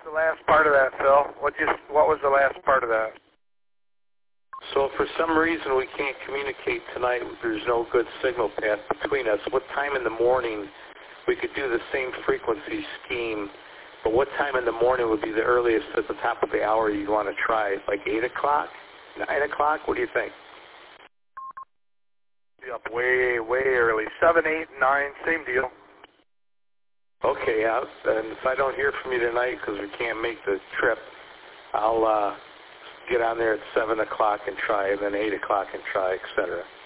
the last part of that, Phil? What was the last part of that? So if for some reason we can't communicate tonight, there's no good signal path between us, what time in the morning we could do the same frequency scheme, but what time in the morning would be the earliest at the top of the hour you'd want to try? Like 8 o'clock? 9 o'clock? What do you think? Be up way, way early. 7, 8, 9, same deal. Okay, and if I don't hear from you tonight because we can't make the trip, I'll get on there at 7 o'clock and try, and then 8 o'clock and try, etc.